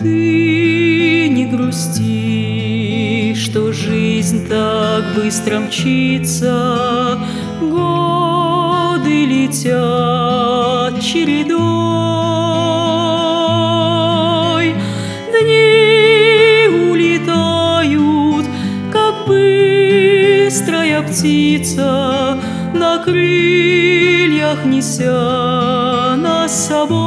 Ты не грусти, что жизнь так быстро мчится, годы летят чередой, дни улетают, как быстрая птица, на крыльях неся нас с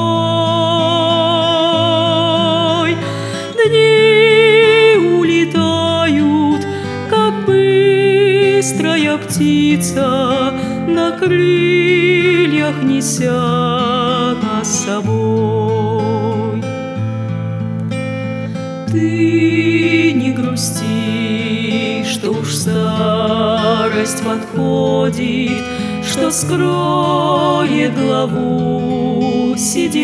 собой. Дни улетают, как быстрая птица, на крыльях неся нас с собой. Ты не грусти, что уж старость подходит, что скроет главу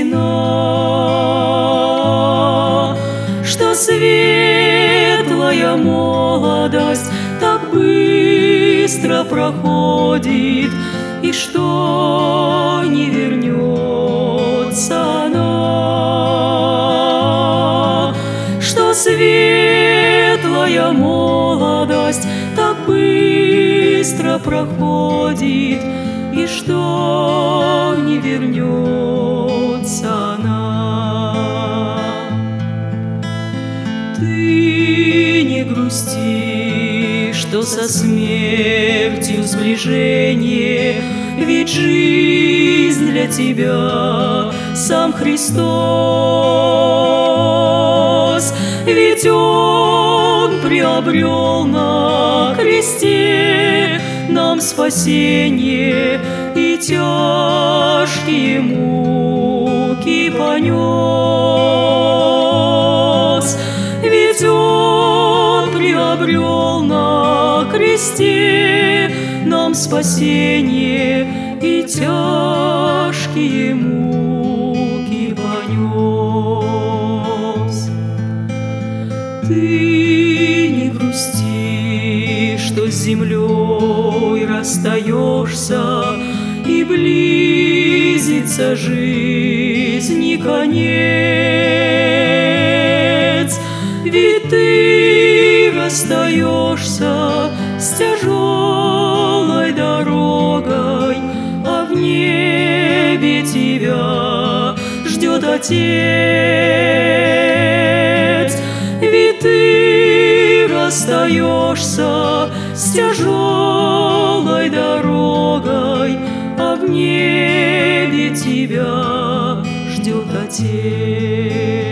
седина, что светлая молодость так быстро проходит, и что не вернется она, что светлая молодость так быстро проходит, и что не вернется она. Ты не грусти, что со смертью сближение, ведь жизнь для тебя сам Христос, ведь Он приобрел на кресте нам спасение и тяжкие муки понес. Ведь Он приобрел на кресте нам спасение и тяжкие муки понес. Ты не грусти, что с землей расстаешься, и близится жизни конец. Ведь ты расстаешься с тяжелой дорогой, а в небе тебя ждет Отец. Ведь ты расстаешься с тяжелой дорогой, а в небе тебя ждет Отец.